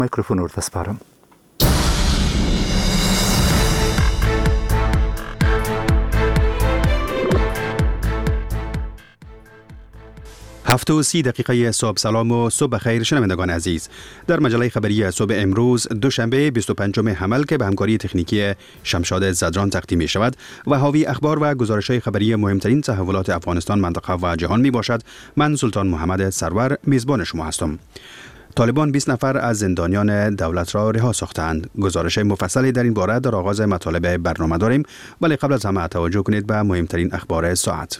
میکروفون رو تسپارم. هفت و 30 دقیقه صبح. سلام و صبح بخیر شنوندگان عزیز. در مجله خبری صبح امروز دوشنبه 25 حمل که به همکاری تکنیکی شمشاد زدران تقدیم می شود و حاوی اخبار و گزارش‌های خبری مهمترین تحولات افغانستان، منطقه و جهان می باشد. من سلطان محمد سرور میزبان شما هستم. طالبان 20 نفر از زندانیان دولت را رها ساختند. گزارش مفصلی در این باره در آغاز مطالب برنامه داریم، ولی قبل از همه توجه کنید به مهمترین اخبار ساعت.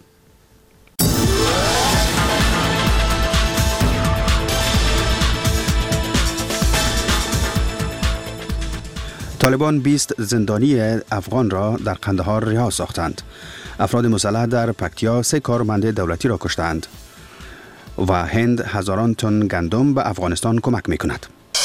طالبان 20 زندانی افغان را در قندهار رها ساختند. افراد مسلح در پکتیا 3 کارمند دولتی را کشتند و هند هزاران تن گندم به افغانستان کمک می کند.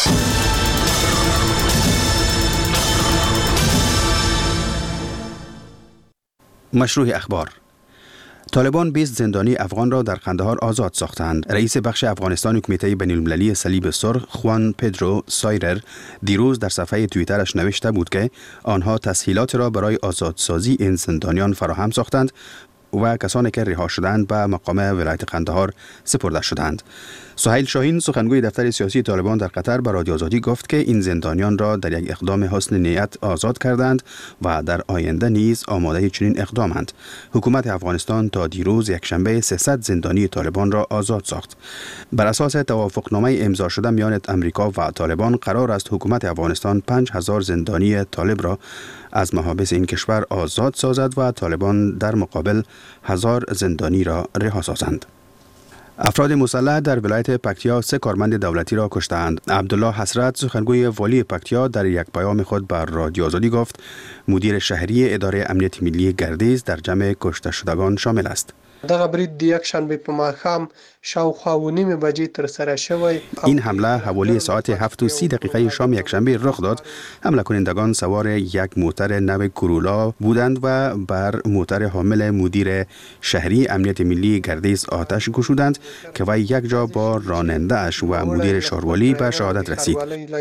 مشروع اخبار. طالبان 20 زندانی افغان را در قندهار آزاد ساختند. رئیس بخش افغانستان کمیته بین‌المللی صلیب سرخ خوان پدرو سایرر دیروز در صفحه توییترش نوشته بود که آنها تسهیلات را برای آزادسازی این زندانیان فراهم ساختند و کسانی که رها شدند به مقام ولایت قندهار سپرده شدند. سهیل شاهین سخنگوی دفتر سیاسی طالبان در قطر به رادیو آزادی گفت که این زندانیان را در یک اقدام حسن نیت آزاد کردند و در آینده نیز آماده چنین اقدامند. حکومت افغانستان تا دیروز یکشنبه 300 زندانی طالبان را آزاد ساخت. بر اساس توافقنامه امضا شده میان امریکا و طالبان قرار است حکومت افغانستان 5000 زندانی طالب را از محابس این کشور آزاد سازد و طالبان در مقابل 1000 زندانی را رها سازند. افراد مسلح در ولایت پکتیا 3 کارمند دولتی را کشتند. عبدالله حسرت سخنگوی والی پکتیا در یک پیام خود بر رادیو آزادی گفت مدیر شهری اداره امنیت ملی گردیز در جمع کشته شدگان شامل است. دغه برید د یکشنبه په ماښام شاوخوا و نیم بجې ترسره شوی. این حمله حوالی ساعت 7 و 30 دقیقه شام یکشنبه رخ داد. حمله کنندگان سوار یک موتر نو کورولا بودند و بر موتر حامل مدیر شهری امنیت ملی گردیز آتش گشودند که وی یک جا با راننده اش و مدیر شهروالی به شهادت رسید.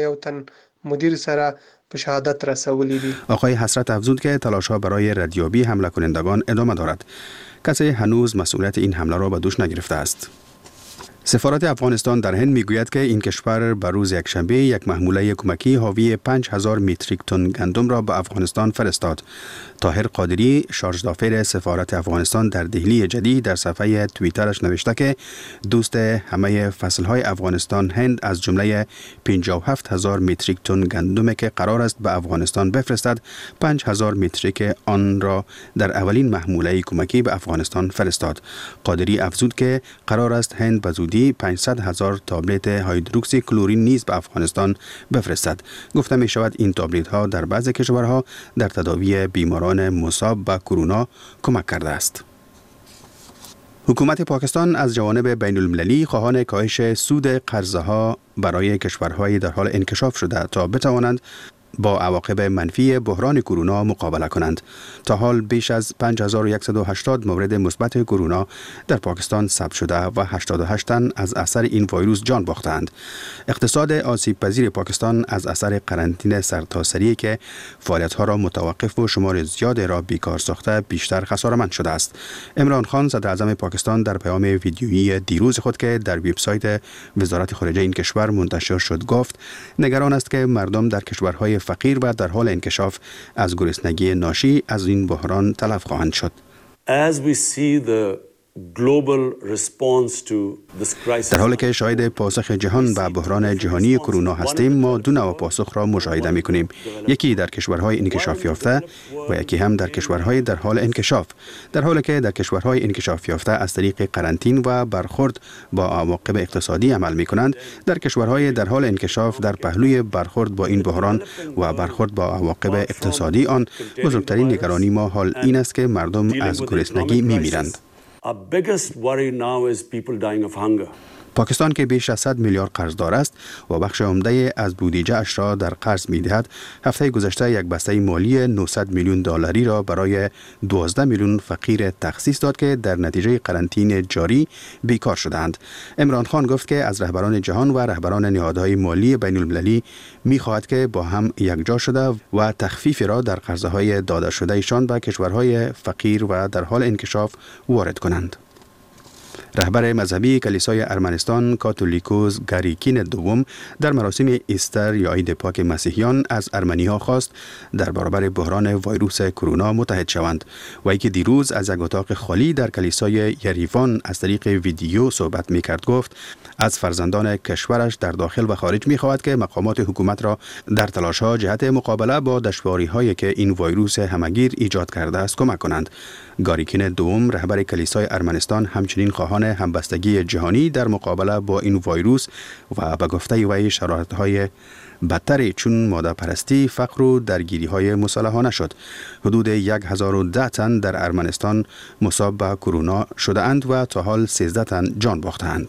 مدیر سره به شهادت رسولی دی. آقای حسرت افزود که تلاش‌ها برای ردیابی حمله کنندگان ادامه دارد. کسی هنوز مسئولیت این حمله را به دوش نگرفته است. سفارت افغانستان در هند میگوید که این کشور بر روز یکشنبه یک محموله کمکی حاوی 5000 متریک تن گندم را به افغانستان فرستاد. طاهر قادری شارژدافر سفارت افغانستان در دهلی جدید در صفحه توییترش نوشته که دوست همه فصلهای افغانستان هند از جمله 57000 متریک تن گندمی که قرار است به افغانستان بفرستد 5000 متریک آن را در اولین محموله کمکی به افغانستان فرستاد. قادری افزود که قرار است هند به زودی 500,000 تابلت هیدروکسی کلورین نیز به افغانستان بفرستد. گفته می شود این تابلت ها در بعضی کشورها در تداوی بیماران مصاب به کرونا کمک کرده است. حکومت پاکستان از جوانب بین المللی خواهان کاهش سود قرضه ها برای کشورهای در حال انکشاف شده تا بتوانند با عواقب منفی بحران کرونا مقابله کنند. تا حال بیش از 5180 مورد مثبت کرونا در پاکستان ثبت شده و 88 تن از اثر این ویروس جان باختند. اقتصاد آسیب پذیر پاکستان از اثر قرنطینه سرتاسری که فعالیت‌ها را متوقف و شمار زیاد را بیکار ساخته بیشتر خسارتمند شده است. عمران خان صدر اعظم پاکستان در پیام ویدیویی دیروز خود که در وبسایت وزارت خارجه این کشور منتشر شد گفت نگران است که مردم در کشورهای فقیر و در حال انکشاف از گرسنگی ناشی از این بحران تلف خواهند شد. As we see the global response to this crisis. در حالی که شاهد پاسخ جهان به بحران جهانی کرونا هستیم، ما دو نوع پاسخ را مشاهده می‌کنیم. یکی در کشورهای انکشاف یافته و یکی هم در کشورهای در حال انکشاف. در حالی که در کشورهای انکشاف یافته از طریق قرنطینه و برخورد با عواقب اقتصادی عمل می‌کنند، در کشورهای در حال انکشاف در پهلوی برخورد با این بحران و برخورد با عواقب اقتصادی آن بزرگترین نگرانی ما حال این است که مردم از گرسنگی می‌میرند. Our biggest worry now is people dying of hunger. پاکستان که بیش از 100 میلیارد قرضدار است و بخش عمده از بودجه اش را در قرض می‌دهد، هفته گذشته یک بسته مالی 900 میلیون دلاری را برای 12 میلیون فقیر تخصیص داد که در نتیجه قرنطینه جاری بیکار شدند. عمران خان گفت که از رهبران جهان و رهبران نهادهای مالی بین المللی می‌خواهد که با هم یکجا شده و تخفیف را در قرضهای داده شده ایشان به کشورهای فقیر و در حال انکشاف وارد کنند. رهبر مذهبی کلیسای ارمنستان کاتولیکوس گاریکین دوم در مراسم ایستر یا عید پاک مسیحیان از ارمنی‌ها خواست در برابر بحران ویروس کرونا متحد شوند و ای که دیروز از یک اتاق خالی در کلیسای یریوان از طریق ویدیو صحبت می‌کرد گفت از فرزندان کشورش در داخل و خارج می‌خواهد که مقامات حکومت را در تلاش‌ها جهت مقابله با دشواری‌هایی که این ویروس همگیر ایجاد کرده است کمک کنند. گاریکین دوم رهبر کلیسای ارمنستان همچنین خواهان همبستگی جهانی در مقابله با این ویروس و به گفته وی شرایط‌های بدتری چون ماده پرستی، فقر و درگیری‌های مسلحانه شد. حدود 1010 تن در ارمنستان مصاب به کرونا شده‌اند و تا حال 13 تن جان باخته‌اند.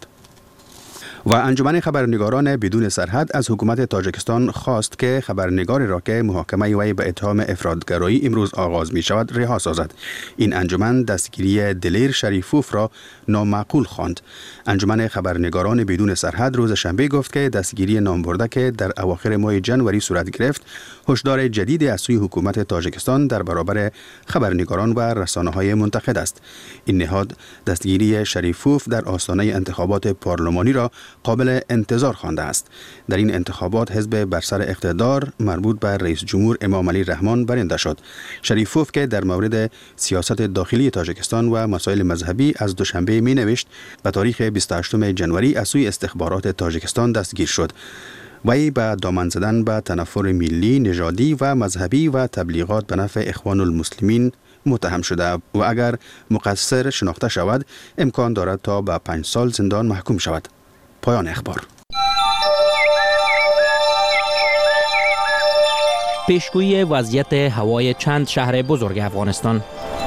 و انجمن خبرنگاران بدون سرحد از حکومت تاجیکستان خواست که خبرنگاری را که محاکمه وی به اتهام افراطگرایی امروز آغاز می شود رها سازد. این انجمن دستگیری دلیر شریفوف را نامعقول خواند. انجمن خبرنگاران بدون سرحد روز شنبه گفت که دستگیری نامبرده که در اواخر ماه جنوری صورت گرفت هشدار جدیدی از سوی حکومت تاجیکستان در برابر خبرنگاران و رسانه‌های منتقد است. این نهاد دستگیری شریفوف در آستانه انتخابات پارلمانی را قابل انتظار خوانده است. در این انتخابات حزب بر سر اقتدار مربوط به رئیس جمهور امام علی رحمان برنده شد. شریفوف که در مورد سیاست داخلی تاجیکستان و مسائل مذهبی از دوشنبه می نوشت به تاریخ 28 جنوری از سوی استخبارات تاجیکستان دستگیر شد. وی به دامن زدن به تنفر ملی، نژادی و مذهبی و تبلیغات به نفع اخوان المسلمین متهم شده و اگر مقصر شناخته شود امکان دارد تا به 5 سال زندان محکوم شود. پایان اخبار. پیشگویی وضعیت هوای چند شهر بزرگ افغانستان.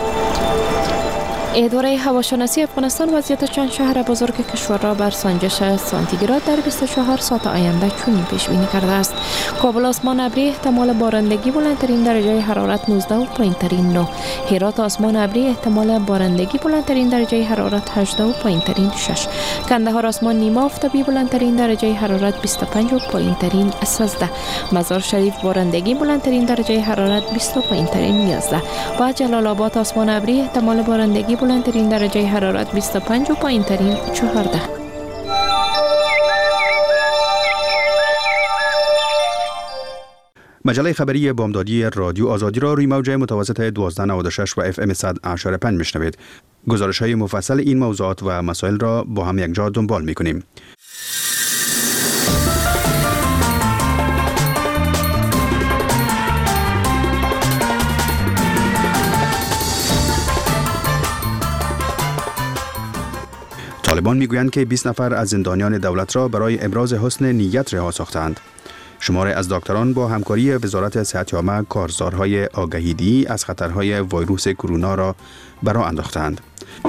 اداره هواشناسی افغانستان وضعیت چند شهر بزرگ کشور را بر سنجش سانتیگراد در 24 ساعت آینده چنین پیش بینی کرده است. کابل آسمان ابری احتمال بارندگی بلندترین درجه حرارت 19 و پایینترین 9. هرات آسمان ابری احتمال بارندگی بلندترین درجه حرارت 18 و پایینترین 6. کندهار آسمان نیمه آفتابی بلندترین درجه حرارت 25 و پایینترین 13. مزار شریف بارندگی بلندترین درجه حرارت 20 و پایینترین 11. و جلال آباد آسمان ابری احتمال بارندگی بلندترین درجه حرارت 25 و پایینترین 14. مجله خبری بامدادی رادیو آزادی را روی موج متوسط 1296 و FM 100.5 میشنوید. گزارش‌های مفصل این موضوعات و مسائل را با هم یک جا دنبال می‌کنیم. طالبان میگویند که 20 نفر از زندانیان دولت را برای ابراز حسن نیت رها ساختند. شماری از دکتران با همکاری وزارت صحت عامه کارزارهای آگهیده‌ای از خطرهای ویروس کرونا را برا انداختند.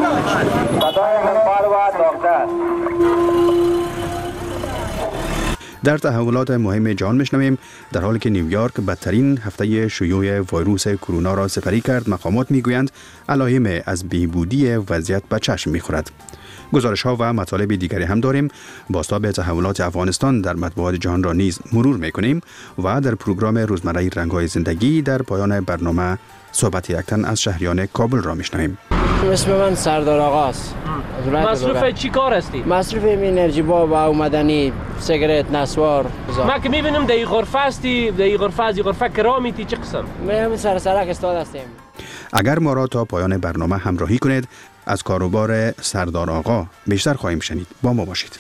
در تحولات مهم جهان میشنویم در حالی که نیویورک بدترین هفته شیوع ویروس کرونا را سپری کرد، مقامات میگویند علائم از بهبودی وضعیت به چشم میخورد. گزارش ها و مطالب دیگری هم داریم. بازتاب تحولات افغانستان در مطبوعات جهان را نیز مرور میکنیم و در پروگرام روزمره رنگ‌های زندگی در پایان برنامه صحبت یک تن از شهریان کابل را میشنویم. اسم من سردار آقاست. مصروف چی کار هستی؟ مصروف انرژی با اومدنی سیگارت نسوار. ما که میبینم در این غرفه هستی، در این غرفه از این غرفه کرامیتی چه قسم؟ ما سرک استاد هستیم. اگر ما را تا پایان برنامه همراهی کنید از کاروبار سردار آقا بیشتر خواهیم شنید. با ما باشید.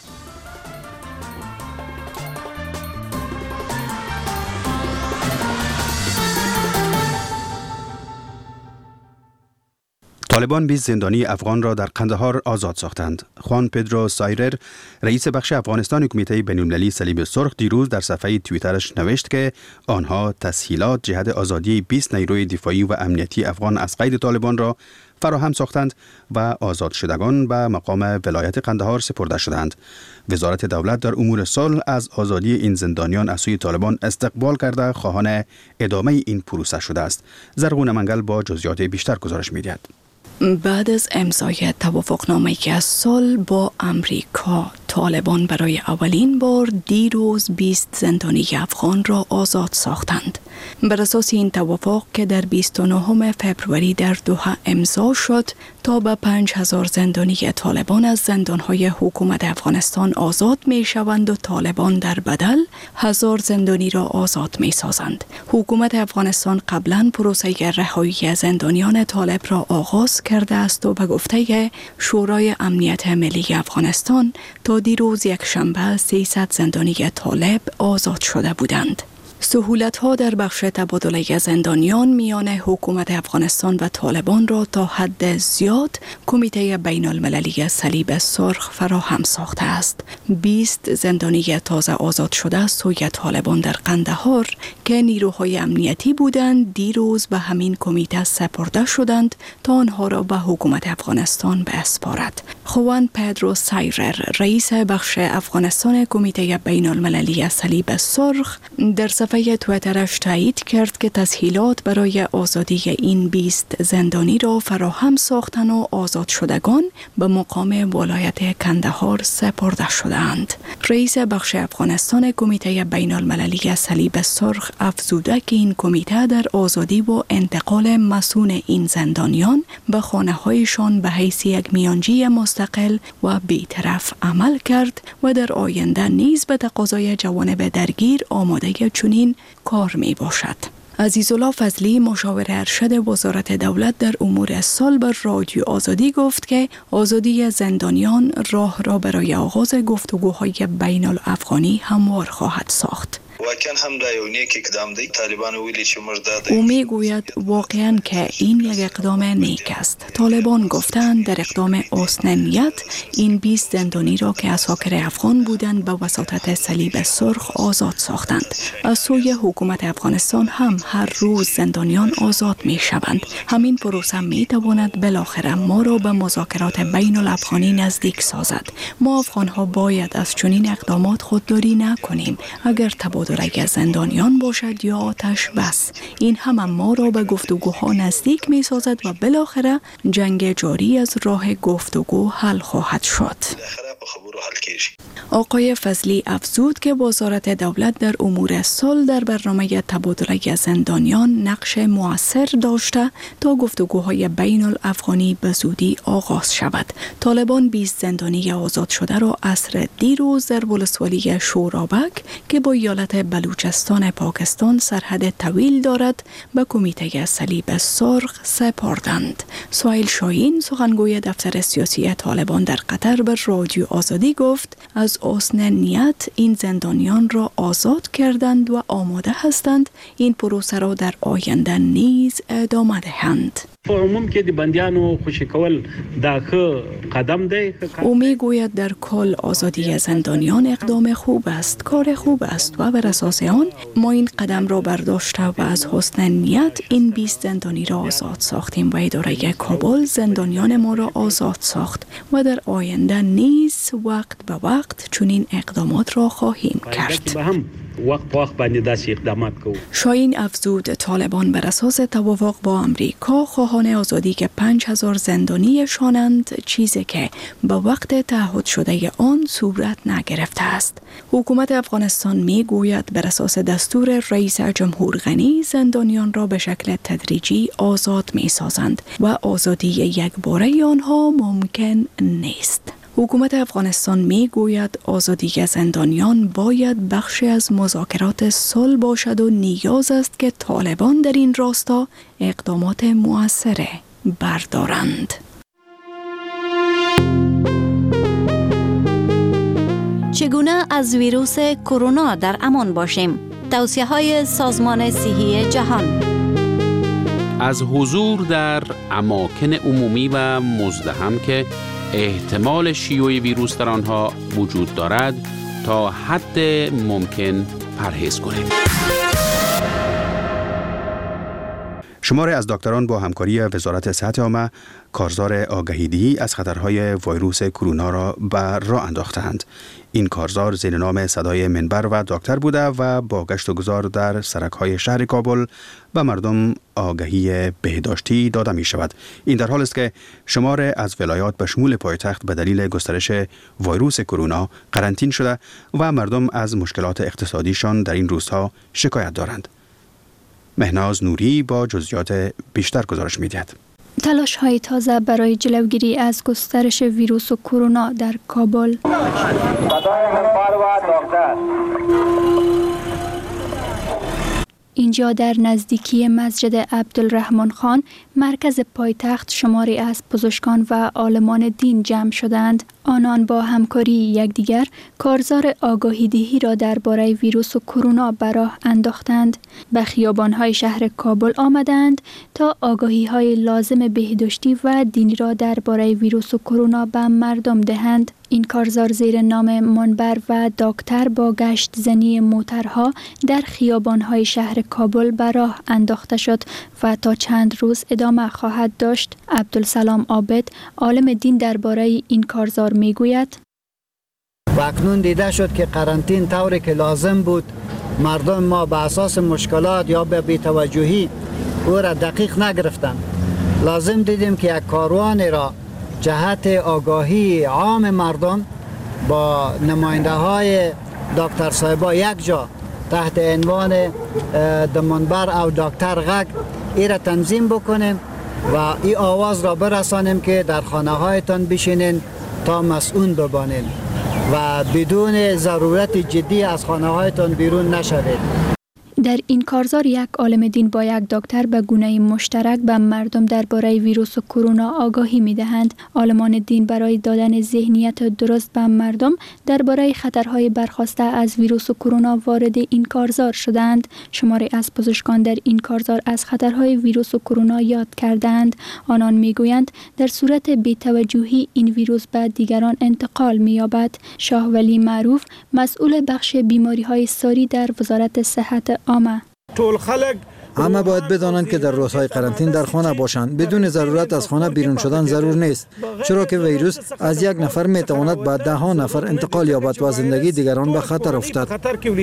طالبان 20 زندانی افغان را در قندهار آزاد ساختند. خوان پدرو سایرر، رئیس بخش افغانستان کمیته بین‌المللی صلیب سرخ، دیروز در صفحه توییترش نوشت که آنها تسهیلات جهت آزادی 20 نیروی دفاعی و امنیتی افغان از قید طالبان را فراهم ساختند و آزاد شدگان به مقام ولایت قندهار سپرده شدند. وزارت دولت در امور صلح از آزادی این زندانیان از سوی طالبان استقبال کرده خواهان ادامه این پروسه شده است. زرغون منگل با جزئیات بیشتر گزارش می‌دهد. بعد از امضای توافقنامه‌ای از صلح با امریکا، طالبان برای اولین بار دیروز 20 زندانی افغان را آزاد ساختند. بر اساس این توافق که در 29 فبروری در دوحه امضا شد، تا به 5000 زندانی طالبان از زندانهای حکومت افغانستان آزاد می شوند و طالبان در بدل 1000 زندانی را آزاد می سازند. حکومت افغانستان قبلا پروسه رهایی زندانیان طالب را آغاز کرده است و به گفته شورای امنیت ملی افغانستان تا دیروز یک شنبه 300 زندانی طالب آزاد شده بودند. سهولت‌ها در بخش تبادله زندانیان میان حکومت افغانستان و طالبان را تا حد زیاد کمیته بین‌المللی صلیب سرخ فراهم ساخته است. 20 زندانی تازه آزاد شده از سوی طالبان در قندهار که نیروهای امنیتی بودند دیروز به همین کمیته سپرده شدند تا آنها را به حکومت افغانستان بسپارد. خوان پدرو سایرر، رئیس بخش افغانستان کمیته بین‌المللی صلیب سرخ، در صفحه توییترش تایید کرد که تسهیلات برای آزادی این 20 زندانی را فراهم ساختن و آزاد شدگان به مقام ولایت قندهار سپرده شدند. رئیس بخش افغانستان کمیته بین‌المللی صلیب سرخ افزوده که این کمیته در آزادی و انتقال مسئول این زندانیان به خانه‌هایشان به حیث یک میانجی مستقل و بی‌طرف عمل کرد و در آینده نیز به تقاضای جوانب درگیر آماده چنین کار می باشد. عزیزالله فضلی، مشاور ارشد وزارت دولت در امور صلح بر رادیو آزادی گفت که آزادی زندانیان راه را برای آغاز گفتگوهای بین الافغانی هموار خواهد ساخت. او می گوید واقعاً که این یک اقدام نیک است. طالبان گفتند در اقدام حسن نیت این 20 زندانی را که اساکر افغان بودند به وساطت صلیب سرخ آزاد ساختند. از سوی حکومت افغانستان هم هر روز زندانیان آزاد می شوند. همین پروسه می تواند بالاخره ما را به مذاکرات بین الافغانی نزدیک سازد. ما افغان ها باید از چنین اقدامات خودداری نکنیم. اگر تبادل زندانیان باشد یا آتش بس، این هم ما را به گفتگوها نزدیک می سازد و بالاخره جنگ جاری از راه گفتگو حل خواهد شد. آقای فضلی افزود که وزارت دولت در امور صلح در برنامه تبادله زندانیان نقش مؤثر داشته تا گفتگوهای بین الافغانی به زودی آغاز شود. طالبان 20 زندانی آزاد شده را عصر دیروز در ولسوالی شورابک که با ایالت بلوچستان پاکستان سرحد طویل دارد به کمیته صلیب سرخ سپردند. سهیل شاهین، سخنگوی دفتر سیاسی طالبان در قطر، به رادیو آزادی گفت از حسن نیت این زندانیان را آزاد کردند و آماده هستند این پروسه را در آینده نیز ادامه دهند. او می گوید در کل آزادی زندانیان اقدام خوب است، کار خوب است و بر اساس آن ما این قدم را برداشته و از حسن نیت این 20 زندانی را آزاد ساختیم و اداره کابل زندانیان ما را آزاد ساخت و در آینده نیز وقت به وقت چنین اقدامات را خواهیم کرد. شاهین افزود طالبان بر اساس توافق با امریکا خواهان آزادی که 5000 زندانی شانند، چیزی که به وقت تعهد شده آن صورت نگرفته است. حکومت افغانستان می گوید بر اساس دستور رئیس جمهور غنی زندانیان را به شکل تدریجی آزاد می سازند و آزادی یک باره آنها ممکن نیست. حکومت افغانستان می گوید آزادی زندانیان باید بخشی از مذاکرات صلح باشد و نیاز است که طالبان در این راستا اقدامات مؤثره بردارند. چگونه از ویروس کرونا در امان باشیم؟ توصیه‌های سازمان صحی جهان. از حضور در اماکن عمومی و مزدحم که احتمال شیوع ویروس در آنها وجود دارد تا حد ممکن پرهیز کنید. شماری از دکتران با همکاری وزارت صحت عامه کارزار آگاهی‌دهی از خطرهای ویروس کرونا را به راه انداختند. این کارزار زیر نام صدای منبر و دکتر بوده و با گشت و گذار در سرک‌های شهر کابل به مردم آگاهی بهداشتی داده می شود. این در حال است که شمار از ولایات به شمول پایتخت به دلیل گسترش ویروس کرونا قرنطین شده و مردم از مشکلات اقتصادیشان در این روزها شکایت دارند. مهناز نوری با جزئیات بیشتر گزارش می‌دهد. تلاش های تازه برای جلوگیری از گسترش ویروس کرونا در کابل. اینجا در نزدیکی مسجد عبدالرحمن خان مرکز پایتخت شماری از پزشکان و عالمان دین جمع شدند. آنان با همکاری یکدیگر کارزار آگاهی‌دهی را درباره ویروس کرونا به راه انداختند. به خیابان‌های شهر کابل آمدند تا آگاهی‌های لازم بهداشتی و دینی را درباره ویروس کرونا به مردم دهند. این کارزار زیر نام منبر و دکتر با گشت زنی موترها در خیابان‌های شهر کابل به راه انداخته شد و تا چند روز ادامه خواهد داشت. عبدالسلام عابد عالم دین درباره این کارزار میگوید: و اکنون دیده شد که قرنطین طوری که لازم بود مردم ما به اساس مشکلات یا به بی‌توجهی او را دقیق نگرفتند. لازم دیدیم که یک کاروان را جهت آگاهی عام مردم با نماینده های دکتر صاحبا یک جا تحت عنوان منبر او دکتر غگ ای را تنظیم بکنیم و این آواز را برسانیم که در خانه هایتان بشینین تا مسئول ببانین و بدون ضرورت جدی از خانه هایتان بیرون نشوید. در این کارزار یک عالم دین با یک دکتر به گونه مشترک به مردم درباره ویروس کرونا آگاهی می‌دهند. عالمان دین برای دادن ذهنیت درست به مردم درباره خطرهای برخاسته از ویروس کرونا وارد این کارزار شدند. شماری از پزشکان در این کارزار از خطرهای ویروس کرونا یاد کردند. آنان میگویند در صورت بی‌توجهی این ویروس به دیگران انتقال می‌یابد. شاه ولی معروف مسئول بخش بیماری‌های ساری در وزارت صحت همه باید بدانند که در روزهای قرنطین در خانه باشند. بدون ضرورت از خانه بیرون شدن ضرور نیست، چرا که ویروس از یک نفر میتواند به 10 نفر انتقال یابد و زندگی دیگران به خطر افتد.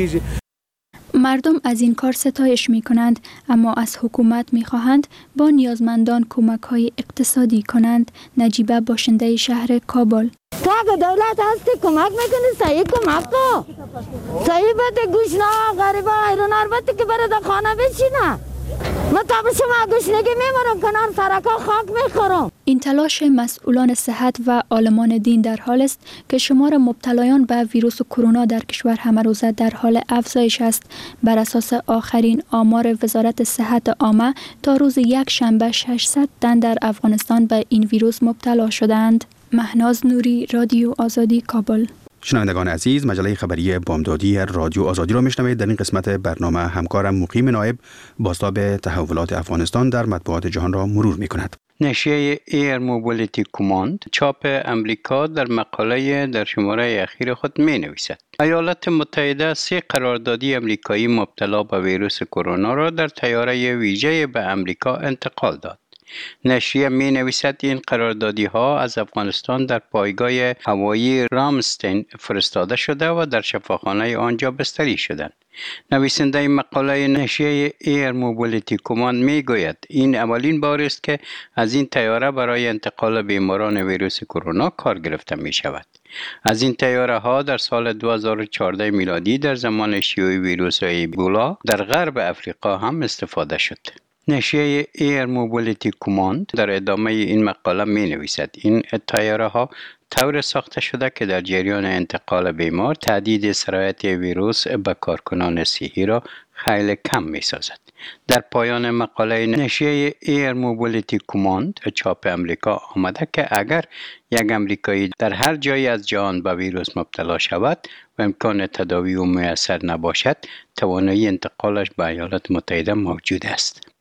مردم از این کار ستایش می کنند، اما از حکومت می خواهند با نیازمندان کمک های اقتصادی کنند. نجیبه باشنده شهر کابل: تو اگه دولت هستی کمک میکنی صحیح کمک کن، صحیح بده گوش نه غریبه ایران البته که بره در خانه بشینه. من تا به شما گشنگی میمارم کنار سرکا خاک میخورم. این تلاش مسئولان صحت و عالمان دین در حال است که شمار مبتلایان به ویروس کرونا در کشور همه روزه در حال افزایش است. بر اساس آخرین آمار وزارت صحت عامه تا روز یک شنبه 600 تن در افغانستان به این ویروس مبتلا شدند. مهناز نوری، رادیو آزادی، کابل. شنوندگان عزیز، مجله خبری بامدادی رادیو آزادی را میشنوید. در این قسمت برنامه همکارم مقیم نایب بازتاب تحولات افغانستان در مطبوعات جهان را مرور میکند. نشریه ایر موبیلیتی کماند چاپ امریکا در مقاله در شماره اخیر خود می نویسد: ایالات متحده 3 قراردادی امریکایی مبتلا به ویروس کرونا را در طیاره ویژه به امریکا انتقال داد. نشریه می نویسد این قراردادی ها از افغانستان در پایگاه هوایی رامستین فرستاده شده و در شفاخانه آنجا بستری شدند. نویسنده مقاله نشریه ایر موبیلیتی کماند می گوید این اولین بار است که از این طیاره برای انتقال بیماران ویروس کرونا کار گرفته می شود. از این طیاره ها در سال 2014 میلادی در زمان شیوع ویروس ایبولا در غرب افریقا هم استفاده شد. نشریه ایر موبیلیتی کماند در ادامه این مقاله می نویسد این طیاره ها طور ساخته شده که در جریان انتقال بیمار تهدید سرایت ویروس به کارکنان صحی را خیلی کم می سازد. در پایان مقاله نشریه ایر موبیلیتی کماند چاپ امریکا آمده که اگر یک امریکایی در هر جایی از جهان به ویروس مبتلا شود و امکان تداوی او میسر نباشد، توانایی انتقالش به ایالات متحده موجود است.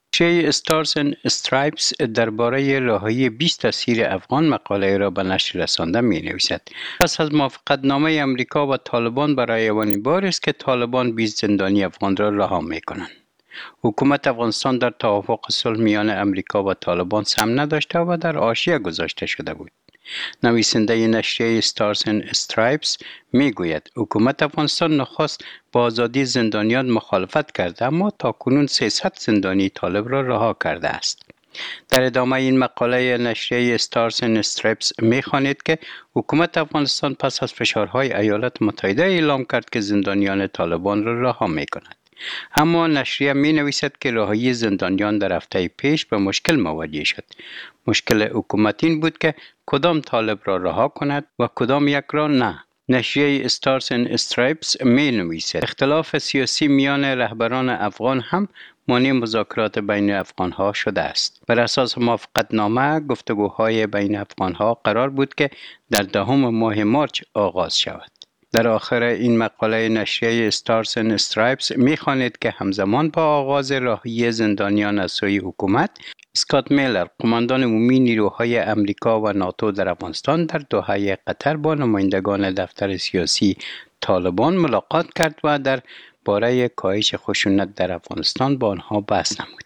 نشریه استارز اند استرایپس درباره رهایی 20 اسیر افغان مقاله را به نشر رسانده می نویسد. پس از موافقتنامه امریکا و طالبان برای اولین بار است که طالبان 20 زندانی افغان را رها می کنند. حکومت افغانستان در توافق صلح میان امریکا و طالبان سهم نداشته و در حاشیه گذاشته شده بود. نویسنده نشریه استارز اند استرایپس می گوید حکومت افغانستان نخست با آزادی زندانیان مخالفت کرده اما تاکنون 300 زندانی طالب را رها کرده است. در ادامه این مقاله نشریه استارز اند استرایپس می خوانید که حکومت افغانستان پس از فشارهای ایالات متحده اعلام کرد که زندانیان طالبان را رها می کند. اما نشریه می نویسد که رهایی زندانیان در هفته پیش به مشکل مواجه شد. مشکل حکومت این بود که کدام طالب را رها کند و کدام یک را نه. نشریه استارز اند استرایپس می نویسد اختلاف سیاسی میان رهبران افغان هم مانع مذاکرات بین افغان ها شده است. بر اساس موافقتنامه گفتگوهای بین افغان ها قرار بود که در 10 ماه مارچ آغاز شود. در آخر این مقاله نشریه استارز اند استرایپس می‌خواند که همزمان با آغاز رهایی زندانیان از سوی حکومت، اسکات میلر، قماندان عمومی نیروهای امریکا و ناتو در افغانستان در دوحه قطر با نمایندگان دفتر سیاسی طالبان ملاقات کرد و در باره کاهش خشونت در افغانستان با آنها بحث نمود.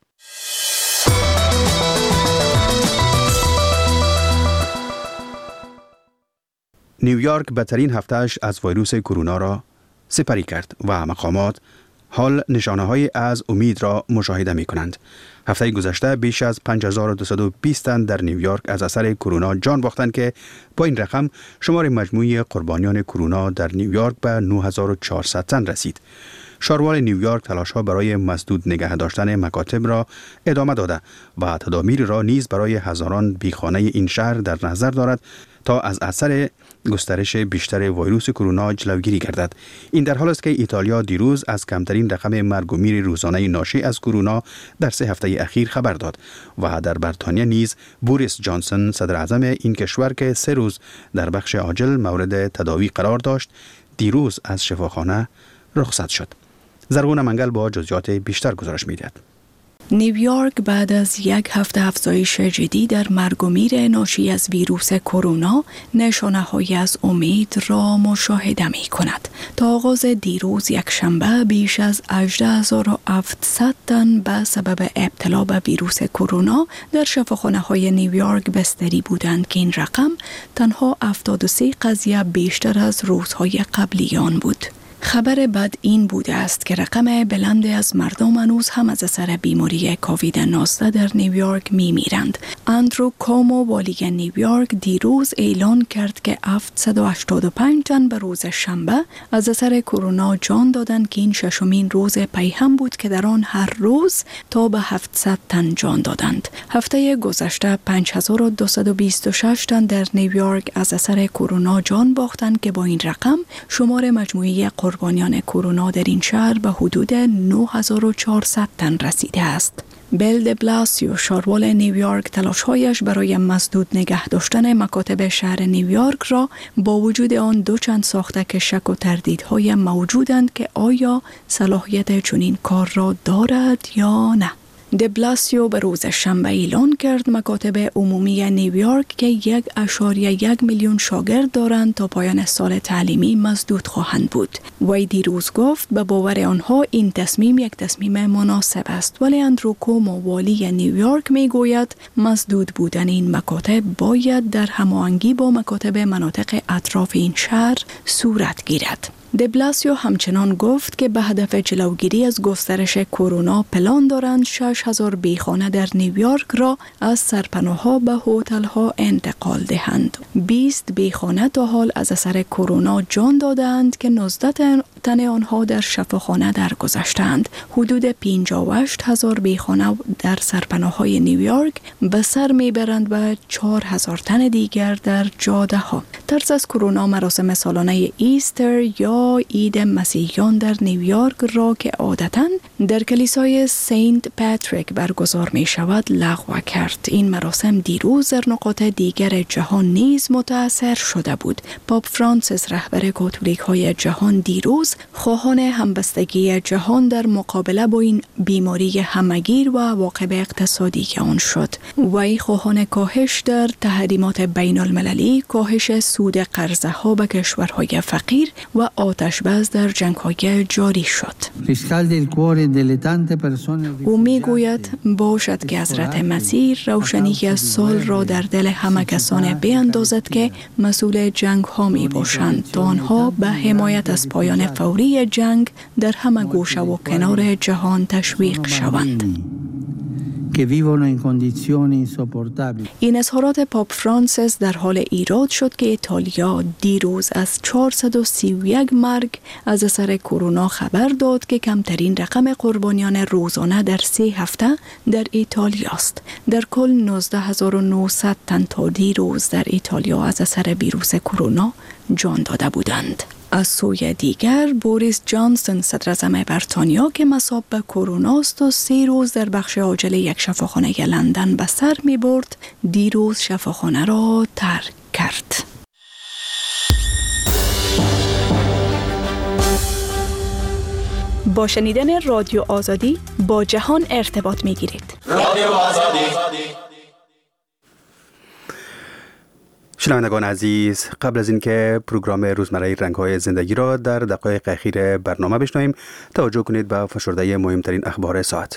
نیویورک بدترین هفتهش از ویروس کرونا را سپری کرد و مقامات حال نشانه‌های از امید را مشاهده می‌کنند. هفته گذشته بیش از 5220 تن در نیویورک از اثر کرونا جان باختند که با این رقم شمار مجموعی قربانیان کرونا در نیویورک به 9400 تن رسید. شاروال نیویورک تلاش‌ها برای مسدود نگه داشتن مکاتب را ادامه داده و تدابیر را نیز برای هزاران بیخانه این شهر در نظر دارد تا از اثر گسترش بیشتر ویروس کرونا جلوگیری گردد. این در حال است که ایتالیا دیروز از کمترین رقم مرگ و میر روزانه ناشی از کرونا در 3 هفته اخیر خبر داد و در بریتانیا نیز بوریس جانسون صدر اعظم این کشور که 3 روز در بخش عاجل مورد تداوی قرار داشت دیروز از شفاخانه رخصت شد. زرغون منگل با جزئیات بیشتر گزارش می‌دهد. نیویورک بعد از 1 هفته افزایش جدی در مرگ و میر ناشی از ویروس کرونا نشانه‌هایی از امید را مشاهده می‌کند. تا آغاز دیروز یکشنبه بیش از 18700 تن به سبب ابتلا به ویروس کرونا در شفاخانه‌های نیویورک بستری بودند که این رقم تنها 73 قضیه بیشتر از روزهای قبلی آن بود. خبر بد این بوده است که رقم بلند از مردم هنوز هم از اثر بیماری کووید 19 در نیویورک میمیرند. اندرو کومو والی نیویورک دیروز اعلان کرد که 785 تن به روز شنبه از اثر کرونا جان دادند که این 6مین روز پی هم بود که در آن هر روز تا به 700 تن جان دادند. هفته گذشته 5226 تن در نیویورک از اثر کرونا جان باختند که با این رقم شمار مجموعی قربانیان کرونا در این شهر به حدود 9400 تن رسیده است. بیل د بلاسیو شاروال نیویورک تلاش‌هایش برای مسدود نگه داشتن مکاتب شهر نیویورک را با وجود آن دو چند ساخته که شک و تردیدهای موجودند که آیا صلاحیت چنین کار را دارد یا نه. د بلاسیو به روز شنبه اعلان کرد مکاتب عمومی نیویورک که 1.1 میلیون شاگرد دارند تا پایان سال تعلیمی مسدود خواهند بود. وی دیروز گفت به باور آنها این تصمیم یک تصمیم مناسب است، ولی اندرو کومو والی نیویورک می گوید مسدود بودن این مکاتب باید در هماهنگی با مکاتب مناطق اطراف این شهر صورت گیرد. د بلاسیو همچنان گفت که به هدف جلوگیری از گسترش کرونا پلان دارند 6000 بیخانه در نیویورک را از سرپناه‌ها به هتل‌ها انتقال دهند. 20 بیخانه تا حال از اثر کرونا جان دادند که 19 تن آنها در شفاخانه درگذشتند. حدود 58000 بیخانه در سرپناه‌های نیویورک به سر میبرند و 4000 تن دیگر در جاده‌ها. ترس از کرونا مراسم سالانه ایستر یا عید مسیحیان در نیویورک را که عادتاً در کلیسای سنت پاتریک برگزار می شود لغو کرد. این مراسم دیروز در نقاط دیگر جهان نیز متأثر شده بود. پاپ فرانسیس رهبر کاتولیک های جهان دیروز تدروس خواهان همبستگی جهان در مقابله با این بیماری همه‌گیر و عواقب اقتصادی که آن شد. وی خواهان کاهش در تحریمات بین المللی، کاهش سود قرضه ها به کشورهای فقیر و آتش‌بس در جنگ‌های جاری شد. او میگوید باشد که حضرت مسیح روشنی از سال را در دل همه کسان بیندازد که مسئول جنگ ها می باشند تا آنها به حمایت از پایان فوری جنگ در همه گوشه و کنار جهان تشویق شوند. این اظهارات پاپ فرانسیس در حال ایراد شد که ایتالیا دیروز از 431 مرگ از اثر کرونا خبر داد که کمترین رقم قربانیان روزانه در 3 هفته در ایتالیا است. در کل 19900 تن تا دیروز در ایتالیا از اثر ویروس کرونا جان داده بودند. از سوی دیگر بوریس جانسون صدراعظم بریتانیا که مصاب به کرونا است و 3 روز در بخش عاجل یک شفاخانه لندن به سر می برد، دیروز شفاخانه را ترک کرد. با شنیدن رادیو آزادی با جهان ارتباط می گیرید. رادیو آزادی. شنوندگان عزیز، قبل از اینکه پروگرام روزمره رنگ‌های زندگی را در دقایق اخیر برنامه بشنویم، توجه کنید به فشرده مهمترین اخبار ساعت.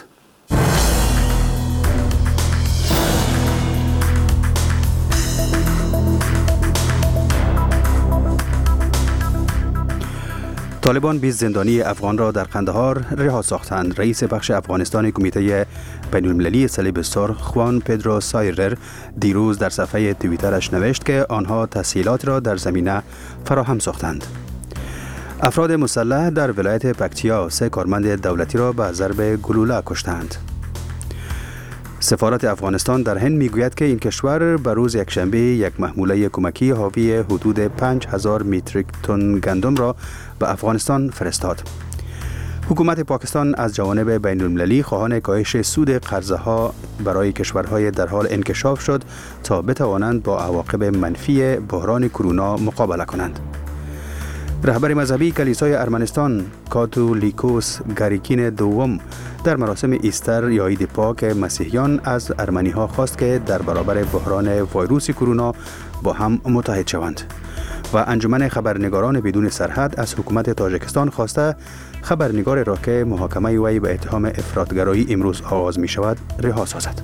طالبان 20 زندانی افغان را در قندهار رها ساختند. رئیس بخش افغانستان کمیته بین‌المللی صلیب سرخ خوان پدرو سایرر دیروز در صفحه توییترش نوشت که آنها تسهیلات را در زمینه فراهم ساختند. افراد مسلح در ولایت پکتیا 3 کارمند دولتی را به ضرب گلوله کشتند. سفارت افغانستان در هند میگوید که این کشور به روز یکشنبه یک محموله کمکی حاوی حدود 5000 متریک تن گندم را به افغانستان فرستاد. حکومت پاکستان از جوانب بین المللی خواهان کاهش سود قرضه ها برای کشورهای در حال انکشاف شد تا بتوانند با عواقب منفی بحران کرونا مقابله کنند. رهبر مذهبی کلیسای ارمنستان کاتولیکوس گاریکین دوم در مراسم ایستر یا عید پاک مسیحیان از ارمنی ها خواست که در برابر بحران ویروس کرونا با هم متحد شوند و انجمن خبرنگاران بدون سرحد از حکومت تاجیکستان خواسته خبرنگار را که محاکمه وی به اتهام افراطگرایی امروز آغاز می شود رها سازد.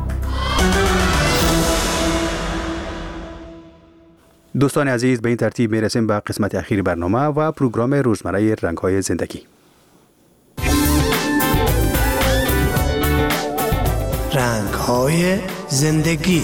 دوستان عزیز، به این ترتیب می رسیم به قسمت اخیر برنامه و پروگرام روزمره رنگ‌های زندگی. رنگ‌های زندگی.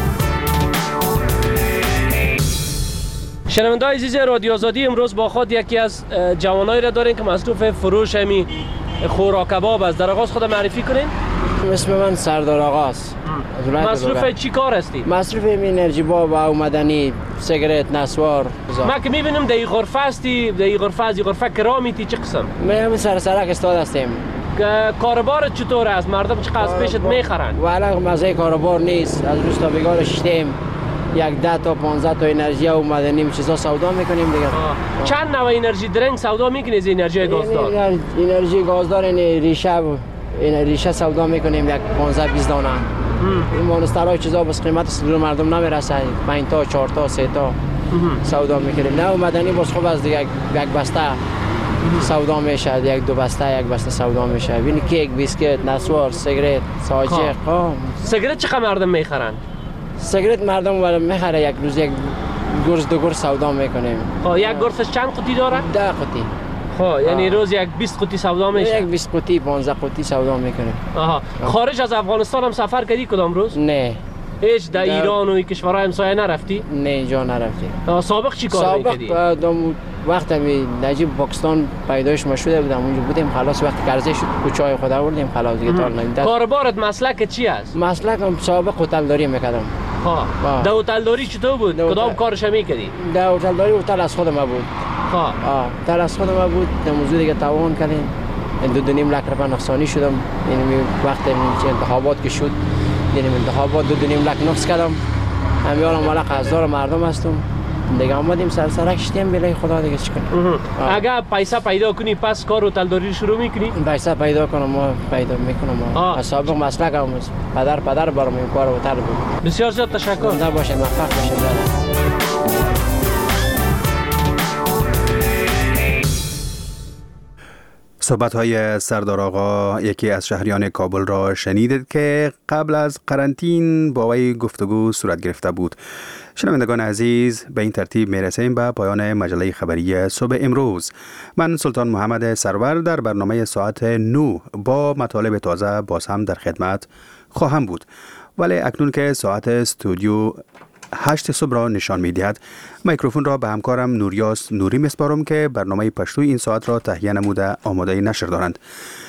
شنونده‌های عزیز رادیو آزادی، امروز با خود یکی از جوانایی را داریم که مصروف فروش همی خوراک کباب است. در آغاز خود معرفی کنین. اسم من سردار آقاست. مصروف چی کار هستی؟ مصروف انرژی باب و مدنی، سیگارت، نسوار. ما که میبینم در این غرفه هستی، در این غرفه کرامیتی چه قسم؟ ما سر سرک استاد هستیم. کاربارت چطور است؟ مردم چقدر از پیشت میخرن؟ والا مزه کاربار نیست. از روز تا بگار شدیم یک 10 تا 15 تا انرژی و مدنی چیزا سودا میکنیم دیگه. چند نوع انرژی درنگ سودا میکنید؟ انرژی گازدار؟ انرژی گازدار ریشه سودا میکنیم یک 15 20 دانه. این مانسترهای چیزا بس قیمت مردم نمیرسه. 5 تا 4 تا 3 تا سودا میکنیم. نه مدنی باز خوب از دیگه یک بسته سودا میشه، یک 2 بسته یک بسته سودا میشه. ببین کیک، بیسکیت، نسوار، سیگارت، ساجق. سیگارت چقدر مردم میخرن؟ سیگارت مردم ولی میخره یک روز یک گرز 2 گرز سودا میکنیم. یک گرزش چند قطی داره؟ 10 قطی. یعنی روز یک 20 قطی سودا میشه؟ یک 20 قطی 15 قطی سودا میکنیم. خارج از افغانستان هم سفر کردی کدام روز؟ نه. هیچ در ایران و کشورهای همسایه نرفتی؟ نه جا نرفتی. سابق چی کار میکردی؟ سابق وقتی نجیب پاکستان پیدایش ما شده بودم اونجا بودیم، خلاص وقتی قرضه شد کوچای خود آوردیم خلاص دیگه تار نمیداد. کاربارت مسلک چی است؟ مسلکم سابق هتلداری میکردم. در هتلداری چطور بود؟ کدام کارش میکردی؟ در هتلداری هتل از خود ما بود. هتل از خود ما بود. در موضوع دیگه توان کردیم. 2.5 لک روپیه نقصانی شدم. یعنی وقتی انتخابات که شد دیدیم انتخابات 2.5 لک نقص کردم. همیارم والا قرضدار مردم هستم. دیگه آمدیم سرک شدیم بله خدا دیگه چی کنیم. اگر پیسه پیدا کنی پس کار و تلداری شروع میکنی؟ پیسه پیدا کنم ما پیدا میکنم. سابق مسلک هم پدر برام این کار و طلب. بسیار زیاد تشکر. زنده باشه موفق باشه. صحبت‌های سردار آقا یکی از شهریان کابل را شنیدید که قبل از قرنطین با وی گفتگو صورت گرفته بود. شنوندگان عزیز، به این ترتیب میرسیم به پایان مجله خبری صبح امروز. من سلطان محمد سرور در برنامه ساعت 9 با مطالب تازه باز هم در خدمت خواهم بود. ولی اکنون که ساعت استودیو 8 صبح را نشان می‌دهد، میکروفون را به همکارم نوریاس نوری میسپارم که برنامه پشتوی این ساعت را تهیه نموده آماده نشر دارند.